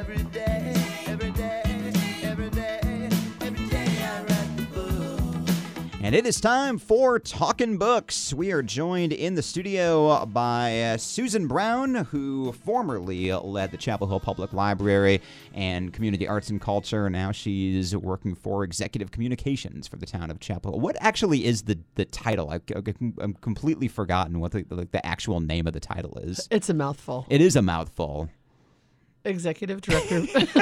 every day, every day, every day, every day I write the book. And it is time for Talkin' Books. We are joined in the studio by Susan Brown, who formerly led the Chapel Hill Public Library and Community Arts and Culture. Now she's working for Executive Communications for the town of Chapel Hill. What actually is the title? I'm completely forgotten what the actual name of the title is. It's a mouthful. It is a mouthful. Executive Director.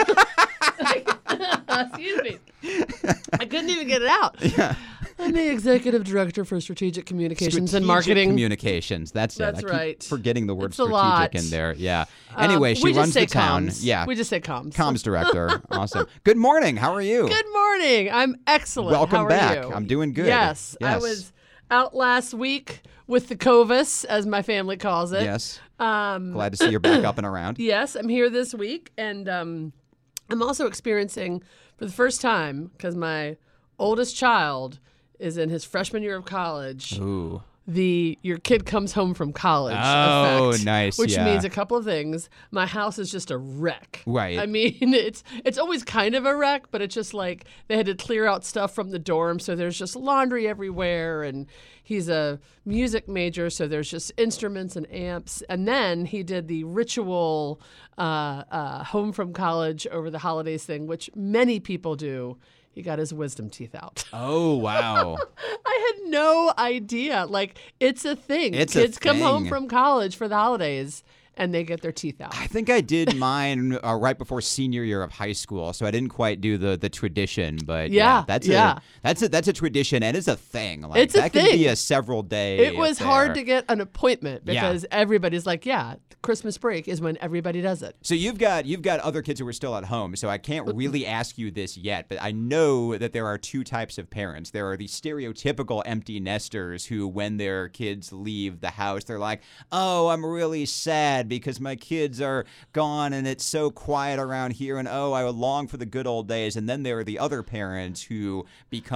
Excuse me. I couldn't even get it out. Yeah. I'm the Executive Director for Strategic Communications and Marketing. Communications. That's it. That's I right. keep forgetting the word It's a lot. strategic in there. Yeah. Anyway, she we just runs say the town. comms. Yeah. We just say comms. Comms director. Awesome. Good morning. How are you? Good morning. I'm excellent. Welcome How are back. you? I'm doing good. Yes. I was out last week with the COVID, as my family calls it. Yes. Glad to see you're back up and around. Yes, I'm here this week, and I'm also experiencing for the first time, because my oldest child is in his freshman year of college, Ooh. your kid comes home from college Oh, effect, nice, which yeah. means a couple of things. My house is just a wreck. Right. I mean, it's always kind of a wreck, but it's just like they had to clear out stuff from the dorm, so there's just laundry everywhere, and he's a music major, so there's just instruments and amps. And then he did the ritual home from college over the holidays thing, which many people do. He got his wisdom teeth out. Oh, wow. I had no idea. Like, it's a thing. It's a Kids come home thing. from college for the holidays, and they get their teeth out. I think I did mine right before senior year of high school, so I didn't quite do the tradition, but that's a tradition, and it's a thing. Like, It's a that thing. could be a several day. It was affair. hard to get an appointment Yeah. because everybody's like, Christmas break is when everybody does it. So you've got other kids who are still at home, so I can't really ask you this yet, but I know that there are two types of parents. There are the stereotypical empty nesters who, when their kids leave the house, they're like, oh, I'm really sad because my kids are gone and it's so quiet around here, and oh, I long for the good old days. And then there are the other parents who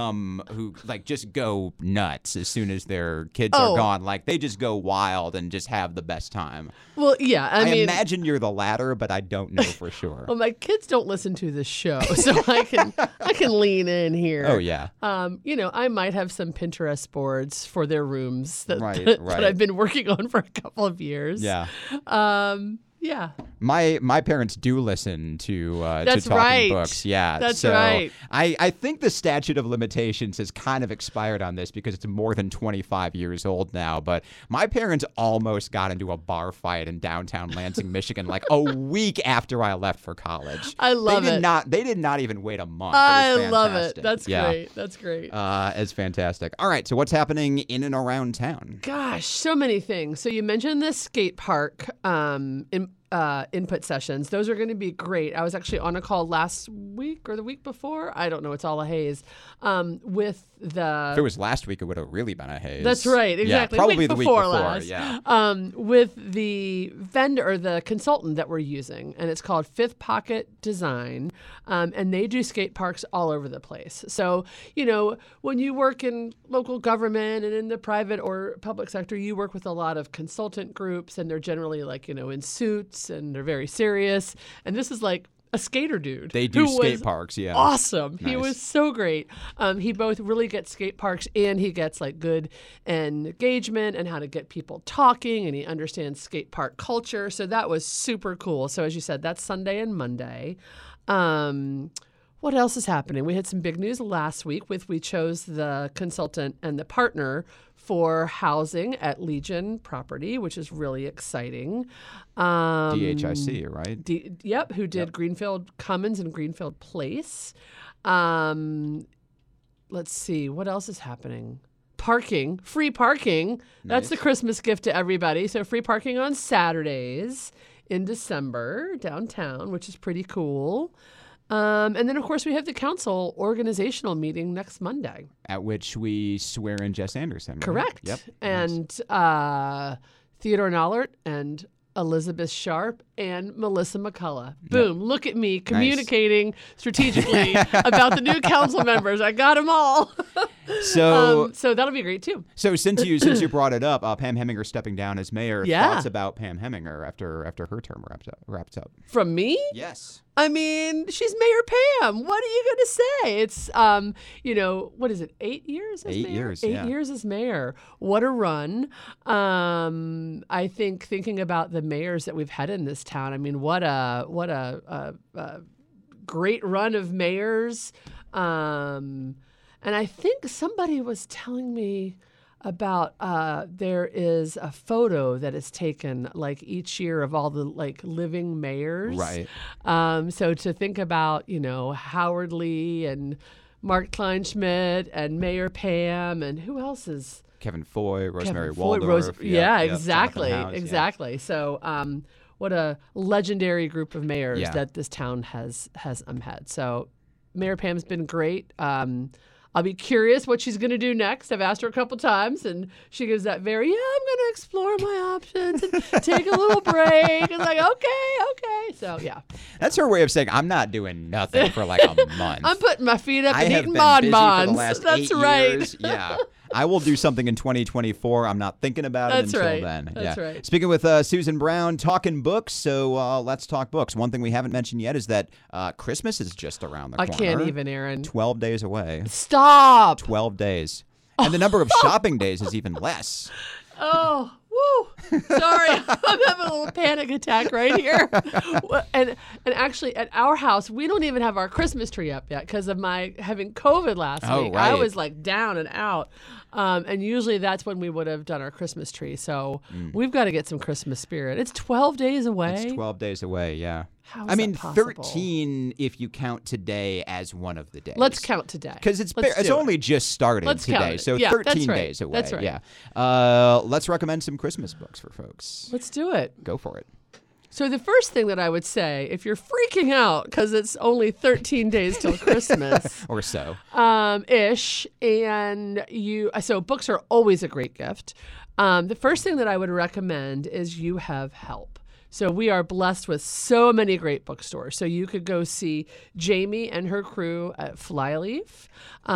just go nuts as soon as their kids are gone. Like, they just go wild and just have the best time. Well, yeah, I mean, imagine you're the latter, but I don't know for sure. well, my kids don't listen to this show, so I can lean in here. Oh, yeah. I might have some Pinterest boards for their rooms that Right. I've been working on for a couple of years. Yeah. Yeah. My parents do listen to That's Talking right. Books. Yeah. That's so right. I think the statute of limitations has kind of expired on this because it's more than 25 years old now. But my parents almost got into a bar fight in downtown Lansing, Michigan, like a week after I left for college. I love it. They did not even wait a month. It was love it. fantastic. That's great. That's great. It's fantastic. All right. So what's happening in and around town? Gosh, so many things. So you mentioned the skate park input sessions. Those are going to be great. I was actually on a call last week or the week before. I don't know. It's all a haze. With the... If it was last week, it would have really been a haze. That's right. Exactly. Yeah, probably the week before last. Yeah. With the vendor or the consultant that we're using, and it's called Fifth Pocket Design, and they do skate parks all over the place. So, when you work in local government and in the private or public sector, you work with a lot of consultant groups, and they're generally in suits and they're very serious. And this is like a skater dude. They do skate parks, yeah. Awesome. Nice. He was so great. He both really gets skate parks and he gets good engagement and how to get people talking, and he understands skate park culture. So that was super cool. So as you said, that's Sunday and Monday. What else is happening? We had some big news last week we chose the consultant and the partner for housing at Legion Property, which is really exciting. DHIC, right? Who did Greenfield Commons and Greenfield Place. Let's see, what else is happening? Parking, free parking. Nice. That's the Christmas gift to everybody. So free parking on Saturdays in December downtown, which is pretty cool. And then, of course, we have the council organizational meeting next Monday. At which we swear in Jess Anderson. Right? Correct. Yep. And Theodore Nollert and Elizabeth Sharp and Melissa McCullough. Boom. Look at me communicating strategically about the new council members. I got them all. So that'll be great, too. So since you brought it up, Pam Heminger stepping down as mayor, Yeah. thoughts about Pam Heminger after her term wraps up? From me? Yes. I mean, she's Mayor Pam. What are you going to say? It's, what is it, 8 years as 8 mayor? years, 8 yeah. years as mayor. What a run. I think thinking about the mayors that we've had in this town, I mean, what a great run of mayors. And I think somebody was telling me about there is a photo that is taken like each year of all the like living mayors. Right. So to think about, Howard Lee and Mark Kleinschmidt and Mayor Pam and who else is Kevin Foy, Rosemary Kevin Foy, Waldorf. yeah, Jonathan exactly. House, yeah. Exactly. So what a legendary group of mayors Yeah. that this town has had. So Mayor Pam's been great. I'll be curious what she's going to do next. I've asked her a couple times, and she gives that I'm going to explore my options and take a little break. It's like, okay. So, yeah. That's her way of saying, I'm not doing nothing for like a month. I'm putting my feet up I and have eating been busy for bonbons. the last That's 8 right. years. Yeah. I will do something in 2024. I'm not thinking about it That's until right. then. That's yeah. right. Speaking with Susan Brown, talking books. So let's talk books. One thing we haven't mentioned yet is that Christmas is just around the I corner. can't even, Aaron. 12 days away. Stop. 12 days. And the number of shopping days is even less. Oh, woo. Sorry. I'm having a little panic attack right here. And actually, at our house, we don't even have our Christmas tree up yet because of my having COVID last week. I right. was like down and out. And usually that's when we would have done our Christmas tree. So we've got to get some Christmas spirit. It's 12 days away. It's 12 days away, yeah. How is I mean, that possible? 13 if you count today as one of the days. Let's count today. Because it's Let's do it. only just started Let's count today, it. so Yeah, 13 that's right. days away. That's right. Yeah. Let's recommend some Christmas books for folks. Let's do it. Go for it. So the first thing that I would say, if you're freaking out because it's only 13 days till Christmas, Or so. ish, and so books are always a great gift. The first thing that I would recommend is you have help. So we are blessed with so many great bookstores. So you could go see Jamie and her crew at Flyleaf.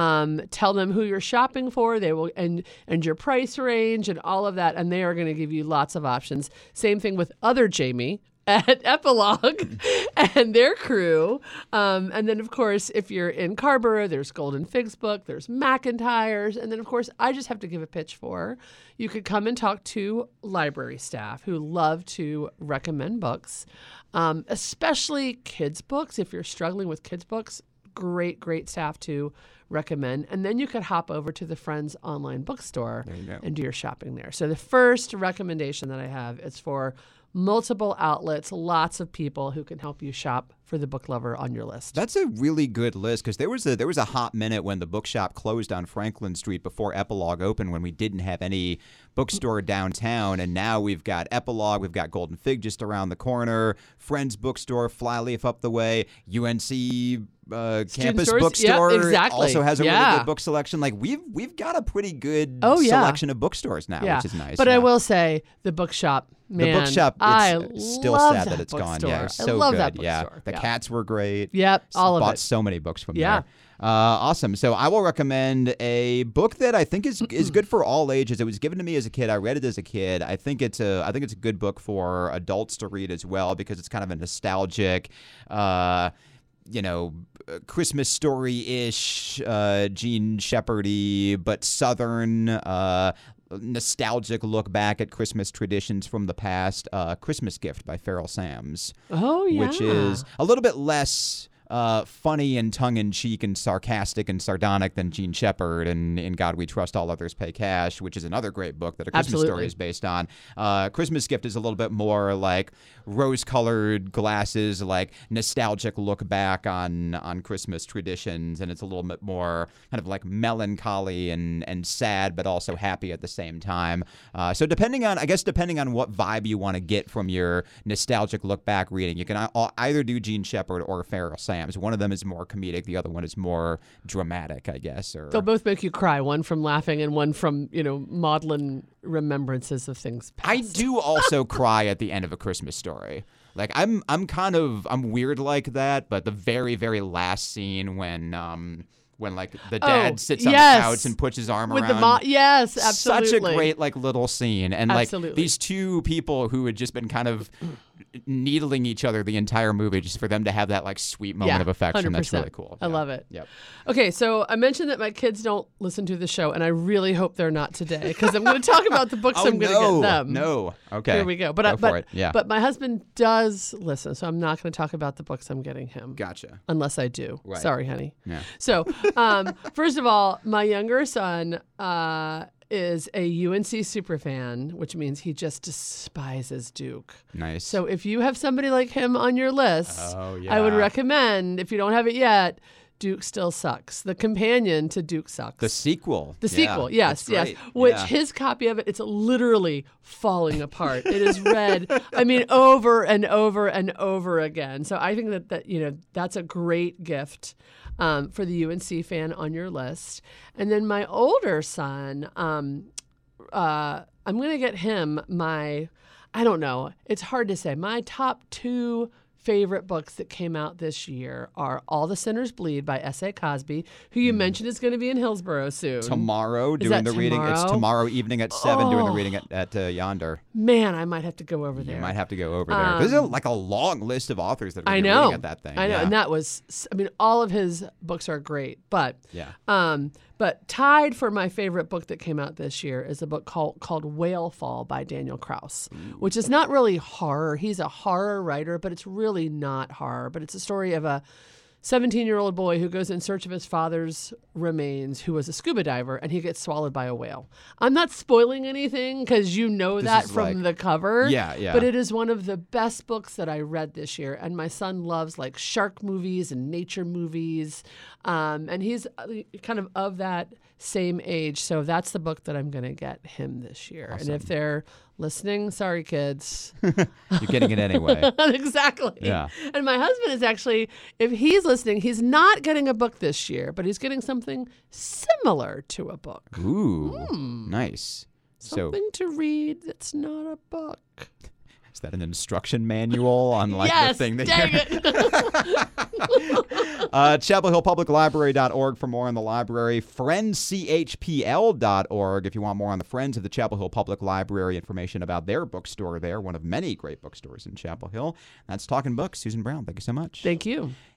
Tell them who you're shopping for. They will and your price range and all of that, and they are going to give you lots of options. Same thing with other Jamie at Epilogue and their crew. And then, of course, if you're in Carrboro, there's Golden Figs Book, there's McIntyre's. And then, of course, I just have to give a pitch for you could come and talk to library staff who love to recommend books, especially kids' books. If you're struggling with kids' books, great staff to recommend. And then you could hop over to the Friends online bookstore and do your shopping there. So the first recommendation that I have is for multiple outlets, lots of people who can help you shop for the book lover on your list. That's a really good list because there was a hot minute when the bookshop closed on Franklin Street before Epilogue opened when we didn't have any bookstore downtown, and now we've got Epilogue, we've got Golden Fig just around the corner, Friends Bookstore, Flyleaf up the way, UNC campus stores? bookstore Yep, exactly. also has a really Yeah. good book selection. Like we've got a pretty good Oh, yeah. selection of bookstores now, Yeah. which is nice. But yeah. I will say the bookshop, man. The bookshop, I it's still love sad that it's gone. bookstore. Yeah, it's so I love good. that Yeah, bookstore. the Yeah. cats were great. Yep, all of Bought it. so many books from Yeah. there. Awesome. So I will recommend a book that I think is good for all ages. It was given to me as a kid. I read it as a kid. I think it's a good book for adults to read as well because it's kind of a nostalgic, Christmas story-ish, Gene Shepherd-y, but Southern, nostalgic look back at Christmas traditions from the past. Christmas Gift by Farrell Sams. Oh, yeah. Which is a little bit less funny and tongue-in-cheek and sarcastic and sardonic than Gene Shepherd and In God We Trust, All Others Pay Cash, which is another great book that A Christmas Absolutely. Story is based on. Christmas Gift is a little bit more like rose-colored glasses, like nostalgic look back on Christmas traditions, and it's a little bit more kind of like melancholy and sad, but also happy at the same time. So depending on what vibe you want to get from your nostalgic look back reading, you can either do Gene Shepherd or Farrell Sams. One of them is more comedic, the other one is more dramatic, I guess. Or They'll both make you cry, one from laughing and one from, maudlin remembrances of things past. I do also cry at the end of A Christmas Story. Like I'm weird like that, but the very, very last scene when like the dad sits on the yes. couch and puts his arm With around. yes, absolutely. Such a great like little scene, and like Absolutely. these two people who had just been kind of needling each other the entire movie just for them to have that like sweet moment of affection. 100%. That's really cool. I love it. Yep. Okay, so I mentioned that my kids don't listen to the show, and I really hope they're not today because I'm going to talk about the books I'm going to get them. No. Okay. Here we go. Go for it. Yeah. But my husband does listen, so I'm not going to talk about the books I'm getting him. Gotcha. Unless I do. Right. Sorry, honey. Yeah. So, first of all, my younger son is a UNC superfan, which means he just despises Duke. Nice. So if you have somebody like him on your list, Oh, I would yeah. recommend, if you don't have it yet, Duke Still Sucks. The companion to Duke Sucks. The sequel. The sequel, yes, that's yes. right. Which Yeah. his copy of it, it's literally falling apart. It is read, I mean, over and over and over again. So I think that that's a great gift for the UNC fan on your list. And then my older son, I'm going to get him I don't know, it's hard to say. My top 2 favorite books that came out this year are All the Sinners Bleed by S.A. Cosby, who you mentioned is going to be in Hillsborough soon. Tomorrow Is doing that the reading. It's tomorrow? tomorrow evening at 7 doing the reading at Yonder. Man, I might have to go over there. You might have to go over there. There's like a long list of authors that are I gonna be know. reading at that thing. I know. Yeah. And that was, I mean, all of his books are great. But Yeah. but tied for my favorite book that came out this year is a book called Whale Fall by Daniel Krauss, which is not really horror. He's a horror writer, but it's really not horror. But it's a story of a 17-year-old boy who goes in search of his father's remains, who was a scuba diver, and he gets swallowed by a whale. I'm not spoiling anything because you know that is from like- the cover. Yeah, yeah. But it is one of the best books that I read this year. And my son loves like shark movies and nature movies. And he's kind of that same age. So that's the book that I'm going to get him this year. And if they're listening, sorry, kids. You're getting it anyway. Exactly. Yeah. And my husband is actually, if he's listening, he's not getting a book this year, but he's getting something similar to a book. Ooh, nice. Something to read that's not a book. Is that an instruction manual on like Yes, the thing that dang you're... it. ChapelHillPublicLibrary.org for more on the library. FriendsCHPL.org if you want more on the Friends of the Chapel Hill Public Library, information about their bookstore there, one of many great bookstores in Chapel Hill. That's Talking Books. Susan Brown, thank you so much. Thank you.